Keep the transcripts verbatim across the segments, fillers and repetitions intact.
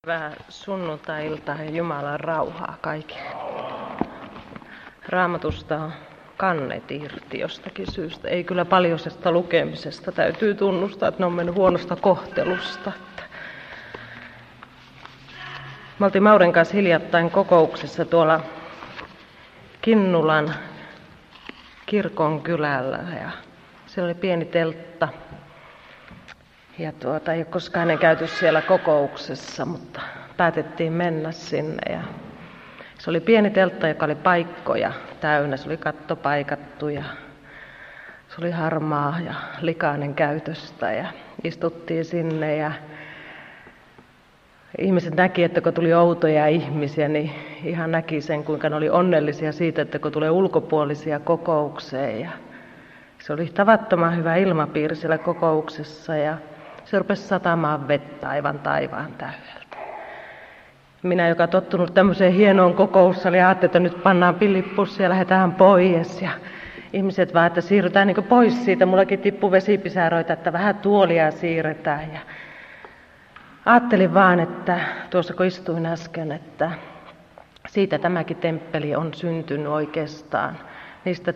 Hyvää sunnuntai-iltaa ja Jumalan rauhaa kaikille. Raamatusta on kannet irti jostakin syystä. Ei kyllä paljoisesta lukemisesta. Täytyy tunnustaa, että ne on mennyt huonosta kohtelusta. Me oltiin Mauren kanssa hiljattain kokouksessa tuolla Kinnulan kirkon kylällä. Ja siellä oli pieni teltta. Ja tuota, ei ole koskaan ennen käyty siellä kokouksessa, mutta päätettiin mennä sinne. Ja se oli pieni teltta, joka oli paikkoja täynnä. Se oli katto paikattu ja se oli harmaa ja likainen käytöstä. Ja istuttiin sinne ja ihmiset näki, että kun tuli outoja ihmisiä, niin ihan näki sen, kuinka ne oli onnellisia siitä, että kun tulee ulkopuolisia kokoukseen. Ja se oli tavattoman hyvä ilmapiiri siellä kokouksessa ja se rupesi satamaan vettä aivan taivaan täydeltä. Minä, joka tottunut tämmöiseen hienoon kokoussaliin, ajattelin, että nyt pannaan pillippussi ja lähdetään pois. Ja ihmiset vaan, että siirrytään niin pois siitä. Mullakin tippui vesipisäröitä, että vähän tuolia siirretään. Ja ajattelin vaan, että tuossa kun istuin äsken, että siitä tämäkin temppeli on syntynyt oikeastaan. Niistä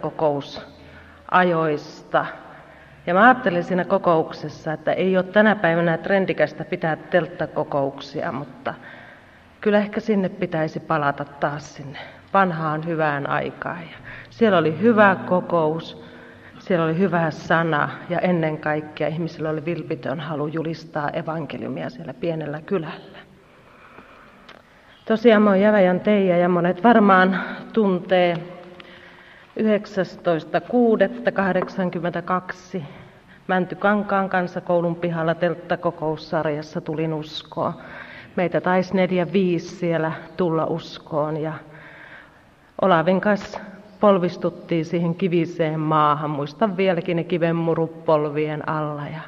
telttakokousajoista. Ja mä ajattelin siinä kokouksessa, että ei ole tänä päivänä trendikästä pitää telttakokouksia, mutta kyllä ehkä sinne pitäisi palata taas sinne vanhaan hyvään aikaan. Ja siellä oli hyvä kokous, siellä oli hyvä sana ja ennen kaikkea ihmisillä oli vilpitön halu julistaa evankeliumia siellä pienellä kylällä. Tosiaan mä oon Jäväjän Teija ja monet varmaan tuntee yhdeksästoista kuudetta kahdeksankymmentäkaksi Mäntykankaan kansakoulun pihalla telttakokoussarjassa tulin uskoon. Meitä taisi neljä viisi siellä tulla uskoon ja Olavin kanssa polvistuttiin siihen kiviseen maahan. Muistan vieläkin ne kivenmurut polvien alla ja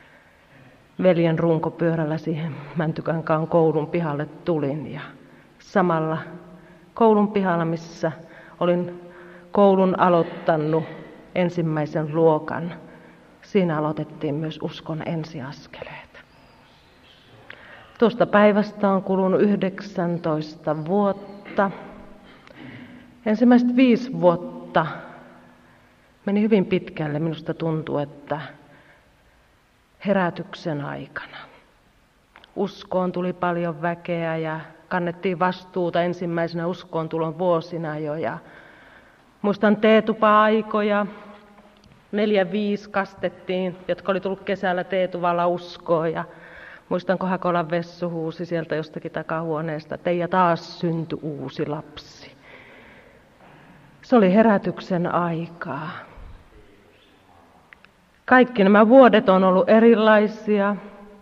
veljen runkopyörällä siihen Mäntykankaan koulun pihalle tulin. Ja samalla koulun pihalla, missä olin koulun aloittanut ensimmäisen luokan, siinä aloitettiin myös uskon ensiaskeleet. Tuosta päivästä on kulunut yhdeksäntoista vuotta. Ensimmäiset viisi vuotta meni hyvin pitkälle. Minusta tuntuu, että herätyksen aikana uskoon tuli paljon väkeä ja kannettiin vastuuta ensimmäisenä uskoon tulon vuosina jo. Ja muistan teetupa-aikoja. Neljä viisi kastettiin, jotka oli tullut kesällä teetuvalla uskoon. Ja muistan, kun Hakolan Vessu huusi sieltä jostakin takahuoneesta, että Teija taas syntyi uusi lapsi. Se oli herätyksen aikaa. Kaikki nämä vuodet on ollut erilaisia.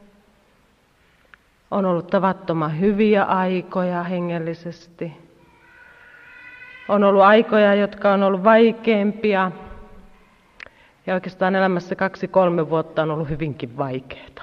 On ollut tavattoman hyviä aikoja hengellisesti. On ollut aikoja, jotka on ollut vaikeampia. Ja oikeastaan elämässä kaksi kolme vuotta on ollut hyvinkin vaikeaa.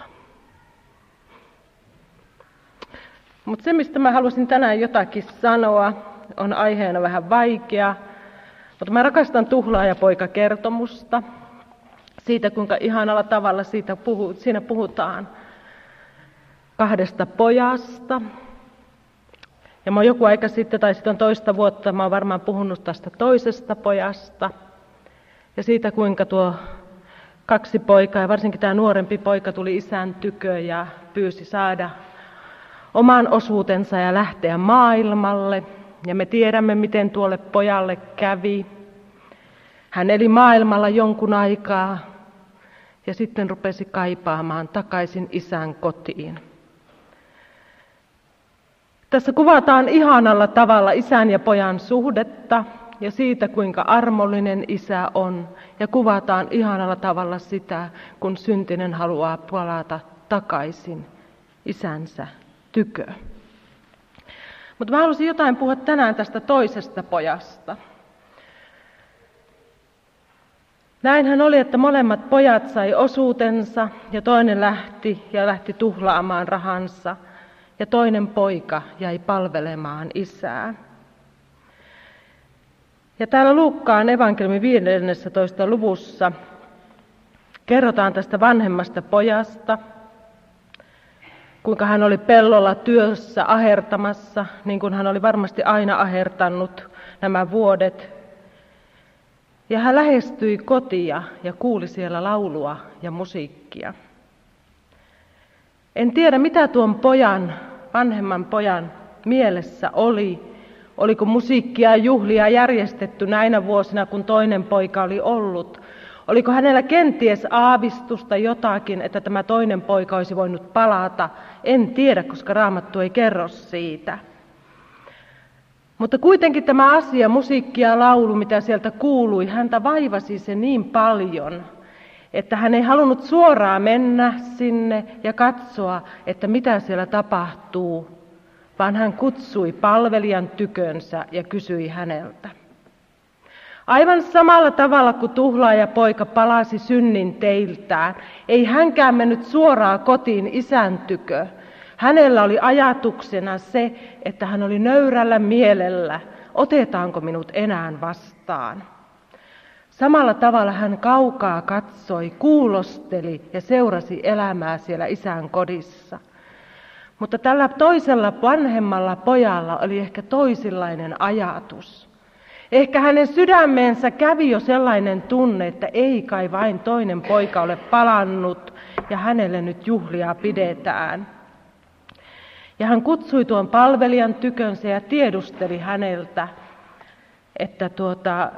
Mutta se, mistä mä halusin tänään jotakin sanoa, on aiheena vähän vaikea. Mutta mä rakastan Tuhlaajapoika-kertomusta. Siitä, kuinka ihanalla tavalla siitä puhu, siinä puhutaan kahdesta pojasta. Ja mä oon joku aika sitten, tai sitten on toista vuotta, mä oon varmaan puhunut tästä toisesta pojasta. Ja siitä, kuinka tuo kaksi poikaa, ja varsinkin tämä nuorempi poika tuli isän tykö ja pyysi saada oman osuutensa ja lähteä maailmalle. Ja me tiedämme, miten tuolle pojalle kävi. Hän eli maailmalla jonkun aikaa ja sitten rupesi kaipaamaan takaisin isän kotiin. Tässä kuvataan ihanalla tavalla isän ja pojan suhdetta ja siitä, kuinka armollinen isä on. Ja kuvataan ihanalla tavalla sitä, kun syntinen haluaa palata takaisin isänsä tykö. Mutta mä halusin jotain puhua tänään tästä toisesta pojasta. Näinhän oli, että molemmat pojat sai osuutensa ja toinen lähti ja lähti tuhlaamaan rahansa ja toinen poika jäi palvelemaan isää. Ja täällä Luukkaan evankeliumin viidennessätoista luvussa kerrotaan tästä vanhemmasta pojasta, kuinka hän oli pellolla työssä ahertamassa, niin kuin hän oli varmasti aina ahertanut nämä vuodet. Ja hän lähestyi kotia ja kuuli siellä laulua ja musiikkia. En tiedä, mitä tuon pojan, vanhemman pojan mielessä oli. Oliko musiikkia ja juhlia järjestetty näinä vuosina, kun toinen poika oli ollut? Oliko hänellä kenties aavistusta jotakin, että tämä toinen poika olisi voinut palata? En tiedä, koska Raamattu ei kerro siitä. Mutta kuitenkin tämä asia, musiikki ja laulu, mitä sieltä kuului, häntä vaivasi se niin paljon, että hän ei halunnut suoraan mennä sinne ja katsoa, että mitä siellä tapahtuu, vaan hän kutsui palvelijan tykönsä ja kysyi häneltä. Aivan samalla tavalla kuin tuhlaaja poika palasi synnin teiltään, ei hänkään mennyt suoraan kotiin isän tykö. Hänellä oli ajatuksena se, että hän oli nöyrällä mielellä, otetaanko minut enää vastaan. Samalla tavalla hän kaukaa katsoi, kuulosteli ja seurasi elämää siellä isän kodissa. Mutta tällä toisella vanhemmalla pojalla oli ehkä toisenlainen ajatus. Ehkä hänen sydämeensä kävi jo sellainen tunne, että ei kai vain toinen poika ole palannut ja hänelle nyt juhlia pidetään. Ja hän kutsui tuon palvelijan tykönsä ja tiedusteli häneltä, että, tuota,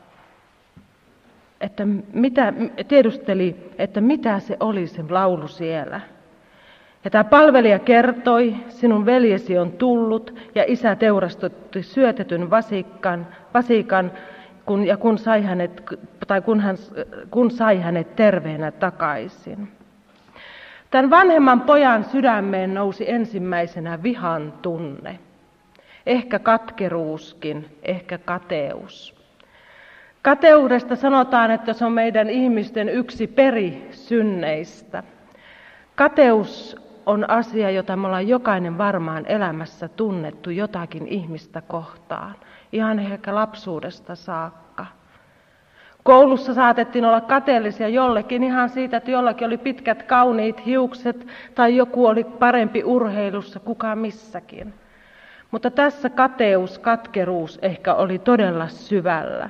että mitä, tiedusteli, että mitä se oli se laulu siellä. Ja tämä palvelija kertoi, sinun veljesi on tullut ja isä teurastutti syötetyn vasikkan, vasikan kun, ja kun sai, hänet, tai kun, hän, kun sai hänet terveenä takaisin. Tämän vanhemman pojan sydämeen nousi ensimmäisenä vihan tunne. Ehkä katkeruuskin, ehkä kateus. Kateudesta sanotaan, että se on meidän ihmisten yksi perisynneistä. Kateus on asia, jota me ollaan jokainen varmaan elämässä tunnettu jotakin ihmistä kohtaan. Ihan ehkä lapsuudesta saakka. Koulussa saatettiin olla kateellisia jollekin ihan siitä, että jollakin oli pitkät kauniit hiukset tai joku oli parempi urheilussa, kuka missäkin. Mutta tässä kateus, katkeruus ehkä oli todella syvällä.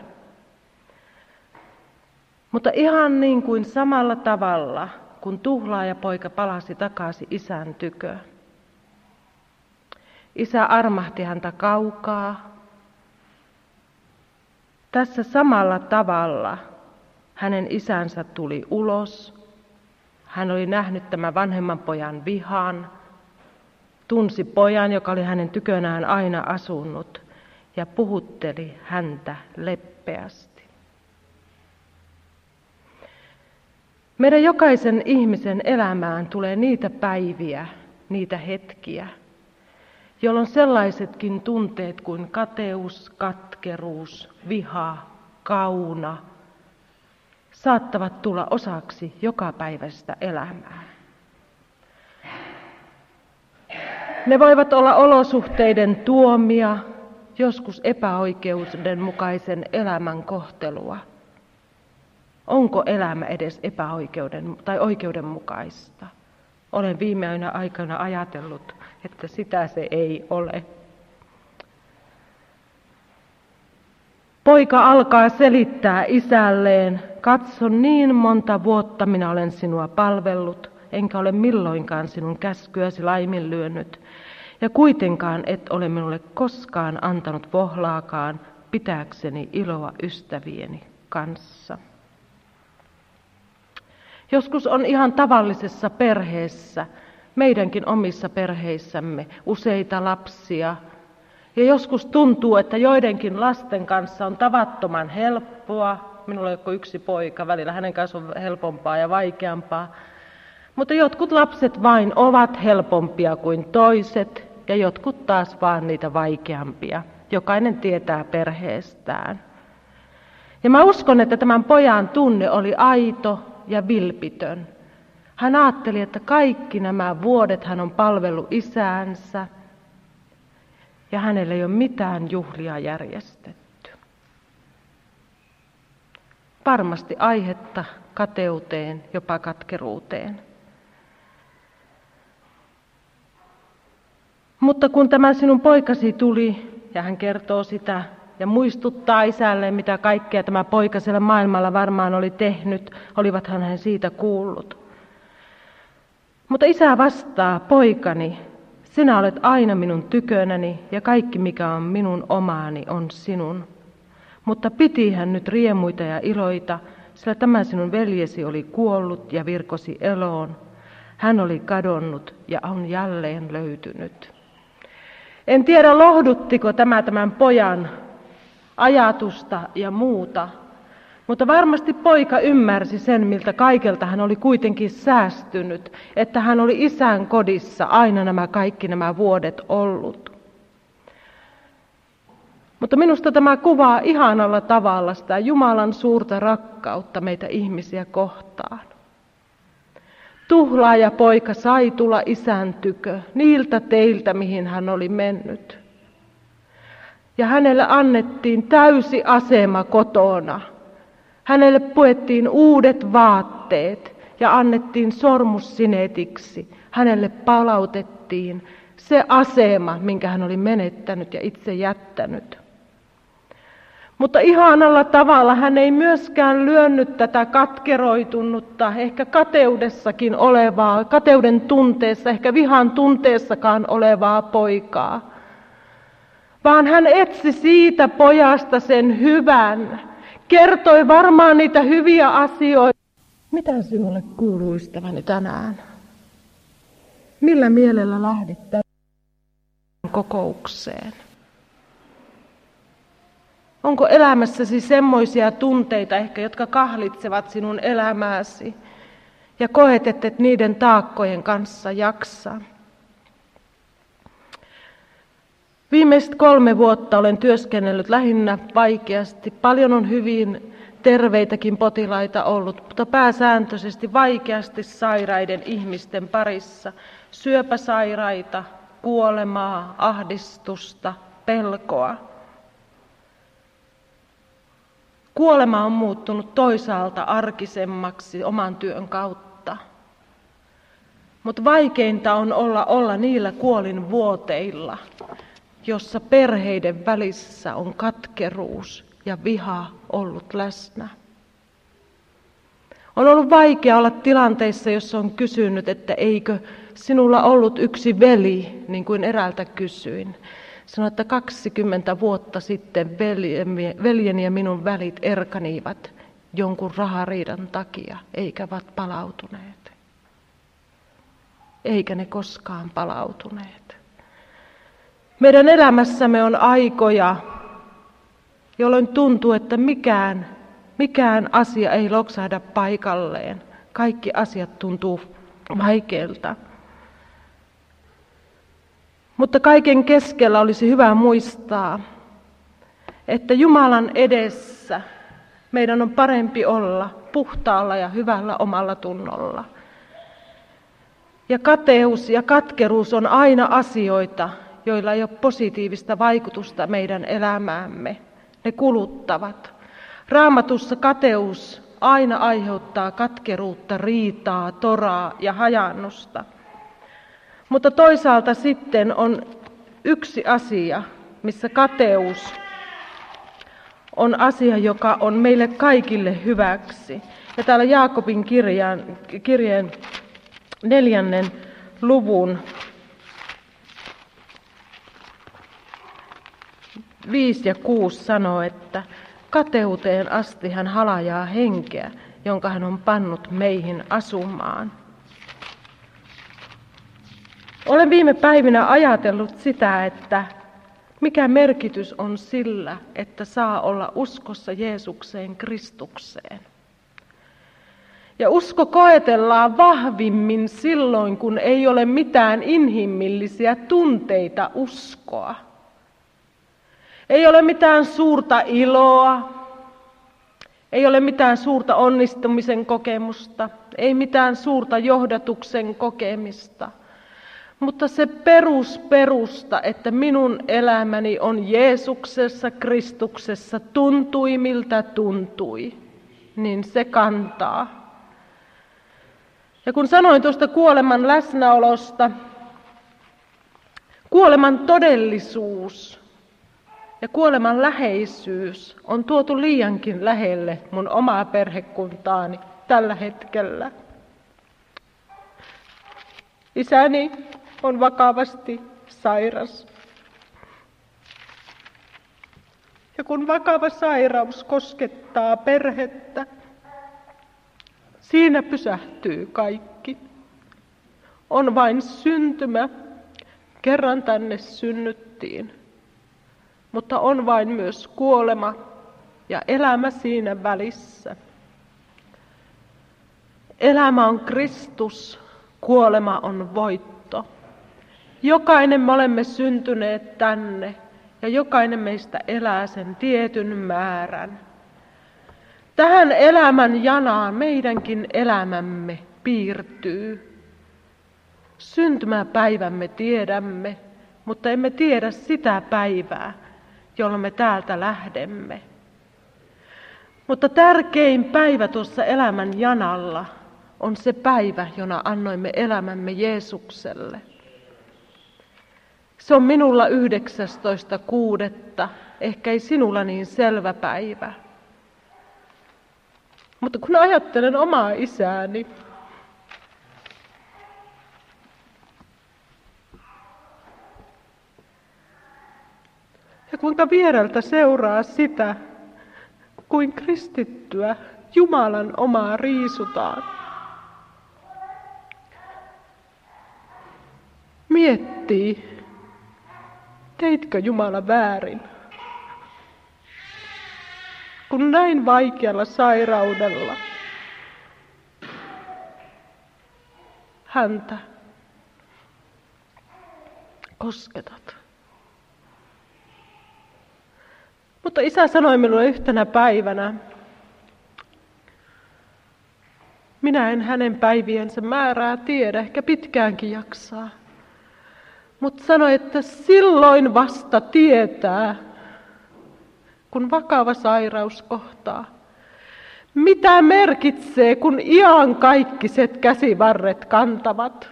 Mutta ihan niin kuin samalla tavalla, kun tuhlaajapoika palasi takaisin isän tykö. Isä armahti häntä kaukaa. Tässä samalla tavalla hänen isänsä tuli ulos. Hän oli nähnyt tämän vanhemman pojan vihan, tunsi pojan, joka oli hänen tykönään aina asunut, ja puhutteli häntä leppeästi. Meidän jokaisen ihmisen elämään tulee niitä päiviä, niitä hetkiä, jolloin sellaisetkin tunteet kuin kateus, katkeruus, viha, kauna saattavat tulla osaksi jokapäiväistä elämää. Ne voivat olla olosuhteiden tuomia, joskus epäoikeudenmukaisen elämän kohtelua. Onko elämä edes epäoikeuden tai oikeudenmukaista? Olen viime aikoina ajatellut, että sitä se ei ole. Poika alkaa selittää isälleen, katso niin monta vuotta minä olen sinua palvellut, enkä ole milloinkaan sinun käskyäsi laiminlyönyt, ja kuitenkaan et ole minulle koskaan antanut vohlaakaan pitääkseni iloa ystävieni kanssa. Joskus on ihan tavallisessa perheessä, meidänkin omissa perheissämme, useita lapsia. Ja joskus tuntuu, että joidenkin lasten kanssa on tavattoman helppoa. Minulla on yksi poika, välillä hänen kanssa on helpompaa ja vaikeampaa. Mutta jotkut lapset vain ovat helpompia kuin toiset ja jotkut taas vaan niitä vaikeampia. Jokainen tietää perheestään. Ja mä uskon, että tämän pojan tunne oli aito ja vilpitön. Hän ajatteli, että kaikki nämä vuodet hän on palvellut isäänsä ja hänelle ei ole mitään juhlia järjestetty. Varmasti aihetta kateuteen, jopa katkeruuteen. Mutta kun tämä sinun poikasi tuli, ja hän kertoo sitä ja muistuttaa isälleen, mitä kaikkea tämä poika siellä maailmalla varmaan oli tehnyt, olivathan hän siitä kuullut. Mutta isä vastaa, poikani, sinä olet aina minun tykönäni ja kaikki mikä on minun omaani on sinun. Mutta piti hän nyt riemuita ja iloita, sillä tämä sinun veljesi oli kuollut ja virkosi eloon. Hän oli kadonnut ja on jälleen löytynyt. En tiedä, lohduttiko tämä tämän pojan ajatusta ja muuta, mutta varmasti poika ymmärsi sen, miltä kaikelta hän oli kuitenkin säästynyt, että hän oli isän kodissa aina nämä kaikki nämä vuodet ollut. Mutta minusta tämä kuvaa ihanalla tavalla sitä Jumalan suurta rakkautta meitä ihmisiä kohtaan. Tuhlaaja poika sai tulla isän tykö niiltä teiltä, mihin hän oli mennyt. Ja hänelle annettiin täysi asema kotona. Hänelle puettiin uudet vaatteet ja annettiin sormus sineetiksi. Hänelle palautettiin se asema, minkä hän oli menettänyt ja itse jättänyt. Mutta ihanalla tavalla hän ei myöskään lyönnyt tätä katkeroitunutta, ehkä kateudessakin olevaa, kateuden tunteessa, ehkä vihan tunteessakaan olevaa poikaa. Vaan hän etsi siitä pojasta sen hyvän, kertoi varmaan niitä hyviä asioita. Mitä sinulle kuuluu, ystäväni, tänään? Millä mielellä lähdit tänään kokoukseen? Onko elämässäsi semmoisia tunteita ehkä, jotka kahlitsevat sinun elämääsi ja koet, että et niiden taakkojen kanssa jaksaa? Viimeiset kolme vuotta olen työskennellyt lähinnä vaikeasti. Paljon on hyvin terveitäkin potilaita ollut, mutta pääsääntöisesti vaikeasti sairaiden ihmisten parissa. Syöpäsairaita, kuolemaa, ahdistusta, pelkoa. Kuolema on muuttunut toisaalta arkisemmaksi oman työn kautta. Mutta vaikeinta on olla, olla niillä kuolinvuoteilla, jossa perheiden välissä on katkeruus ja viha ollut läsnä. On ollut vaikea olla tilanteissa, jossa on kysynyt, että eikö sinulla ollut yksi veli, niin kuin eräältä kysyin. Sanoin, että kaksikymmentä vuotta sitten veljeni ja minun välit erkanivat jonkun rahariidan takia, eikä ovat palautuneet. Eikä ne koskaan palautuneet. Meidän elämässämme on aikoja, jolloin tuntuu, että mikään, mikään asia ei loksahda paikalleen. Kaikki asiat tuntuu vaikeilta. Mutta kaiken keskellä olisi hyvä muistaa, että Jumalan edessä meidän on parempi olla puhtaalla ja hyvällä omalla tunnolla. Ja kateus ja katkeruus on aina asioita, joilla ei ole positiivista vaikutusta meidän elämäämme. Ne kuluttavat. Raamatussa kateus aina aiheuttaa katkeruutta, riitaa, toraa ja hajannusta. Mutta toisaalta sitten on yksi asia, missä kateus on asia, joka on meille kaikille hyväksi. Ja täällä Jaakobin kirjan, kirjeen neljännen luvun viisi ja kuusi sanoo, että kateuteen asti hän halajaa henkeä, jonka hän on pannut meihin asumaan. Olen viime päivinä ajatellut sitä, että mikä merkitys on sillä, että saa olla uskossa Jeesukseen, Kristukseen. Ja usko koetellaan vahvimmin silloin, kun ei ole mitään inhimillisiä tunteita uskoa. Ei ole mitään suurta iloa, ei ole mitään suurta onnistumisen kokemusta, ei mitään suurta johdatuksen kokemista. Mutta se perusperusta, että minun elämäni on Jeesuksessa, Kristuksessa, tuntui miltä tuntui, niin se kantaa. Ja kun sanoin tuosta kuoleman läsnäolosta, kuoleman todellisuus ja kuoleman läheisyys on tuotu liiankin lähelle mun omaa perhekuntaani tällä hetkellä. Isäni on vakavasti sairas. Ja kun vakava sairaus koskettaa perhettä, siinä pysähtyy kaikki. On vain syntymä, kerran tänne synnyttiin, mutta on vain myös kuolema ja elämä siinä välissä. Elämä on Kristus, kuolema on voitto. Jokainen me olemme syntyneet tänne ja jokainen meistä elää sen tietyn määrän. Tähän elämän janaan meidänkin elämämme piirtyy. Syntymäpäivämme tiedämme, mutta emme tiedä sitä päivää, jolloin me täältä lähdemme. Mutta tärkein päivä tuossa elämän janalla on se päivä, jona annoimme elämämme Jeesukselle. Se on minulla yhdeksästoista kuudetta, ehkä ei sinulla niin selvä päivä. Mutta kun ajattelen omaa isääni, ja kuinka viereltä seuraa sitä, kuin kristittyä Jumalan omaa riisutaan. Miettii, teitkö Jumala väärin? Kun näin vaikealla sairaudella häntä kosketat. Mutta isä sanoi minulle yhtenä päivänä, minä en hänen päiviensä määrää tiedä, ehkä pitkäänkin jaksaa. Mutta sanoi, että silloin vasta tietää, kun vakava sairaus kohtaa. Mitä merkitsee, kun iankaikkaiset käsivarret kantavat?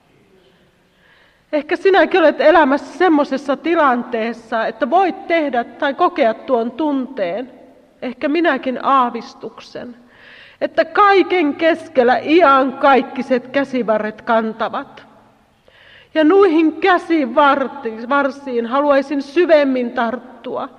Ehkä sinäkin olet elämässä semmoisessa tilanteessa, että voit tehdä tai kokea tuon tunteen, ehkä minäkin aavistuksen, että kaiken keskellä iankaikkaiset käsivarret kantavat. Ja nuihin käsivarsiin haluaisin syvemmin tarttua.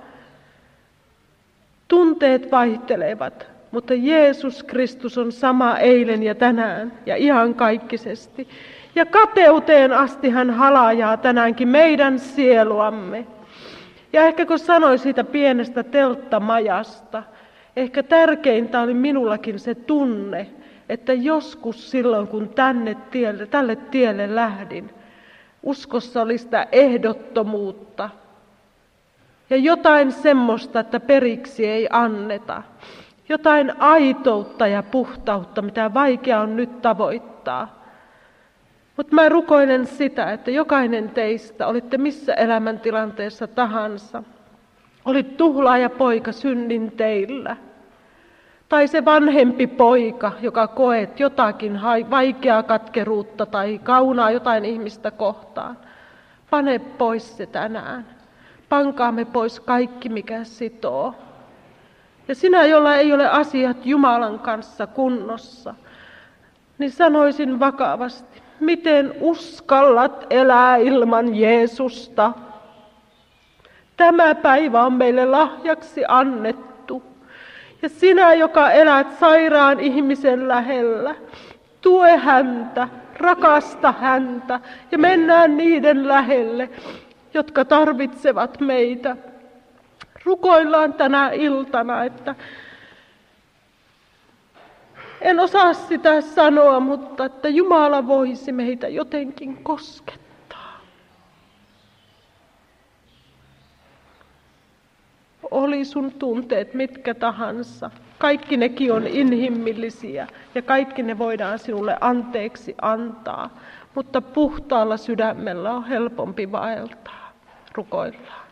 Tunteet vaihtelevat, mutta Jeesus Kristus on sama eilen ja tänään ja iankaikkisesti. Ja kateuteen asti hän halajaa tänäänkin meidän sieluamme. Ja ehkä kun sanoin siitä pienestä telttamajasta, ehkä tärkeintä oli minullakin se tunne, että joskus silloin kun tänne tielle, tälle tielle lähdin, uskossa oli sitä ehdottomuutta ja jotain semmoista, että periksi ei anneta. Jotain aitoutta ja puhtautta, mitä vaikea on nyt tavoittaa. Mutta mä rukoilen sitä, että jokainen teistä, olitte missä elämäntilanteessa tahansa, olit tuhlaaja poika synnin teillä. Tai se vanhempi poika, joka koet jotakin vaikeaa katkeruutta tai kaunaa jotain ihmistä kohtaan. Pane pois se tänään. Pankaamme pois kaikki, mikä sitoo. Ja sinä, jolla ei ole asiat Jumalan kanssa kunnossa, niin sanoisin vakavasti, miten uskallat elää ilman Jeesusta? Tämä päivä on meille lahjaksi annettu. Ja sinä, joka elät sairaan ihmisen lähellä, tue häntä, rakasta häntä ja mennään niiden lähelle, jotka tarvitsevat meitä. Rukoillaan tänä iltana, että en osaa sitä sanoa, mutta että Jumala voisi meitä jotenkin koskettaa. Oli sun tunteet mitkä tahansa. Kaikki nekin on inhimillisiä ja kaikki ne voidaan sinulle anteeksi antaa. Mutta puhtaalla sydämellä on helpompi vaeltaa. Rukoillaan.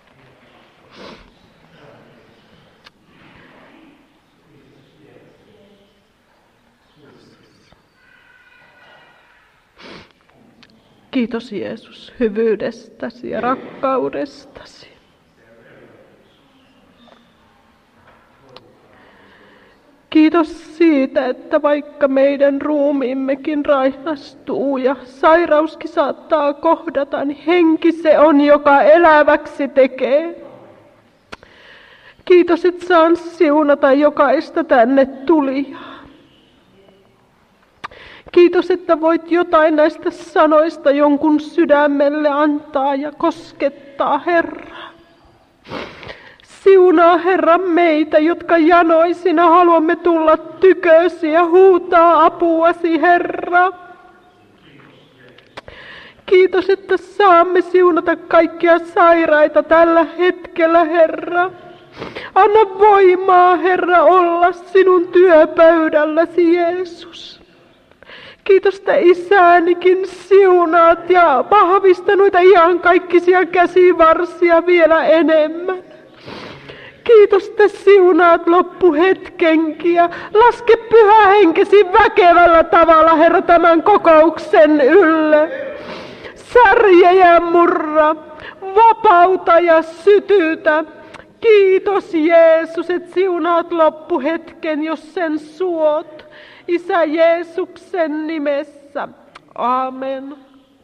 Kiitos Jeesus hyvyydestäsi ja rakkaudestasi. Kiitos siitä, että vaikka meidän ruumiimmekin raihastuu ja sairauskin saattaa kohdata, niin henki se on, joka eläväksi tekee. Kiitos, että saan siunata jokaista tänne tulijaa. Kiitos, että voit jotain näistä sanoista jonkun sydämelle antaa ja koskettaa, Herra. Siunaa, Herra, meitä, jotka janoisina haluamme tulla tykösi ja huutaa apuasi, Herra. Kiitos, että saamme siunata kaikkia sairaita tällä hetkellä, Herra. Anna voimaa, Herra, olla sinun työpöydälläsi, Jeesus. Kiitos, että isäänikin siunaat ja vahvista noita iankaikkisia käsivarsia vielä enemmän. Kiitos, että siunaat loppuhetkenkin ja laske pyhä henkesi väkevällä tavalla, Herra, tämän kokouksen ylle. Särjejä murra, vapauta ja sytytä. Kiitos Jeesus, että siunaat loppuhetken, jos sen suot. Isä Jeesuksen nimessä. Amen.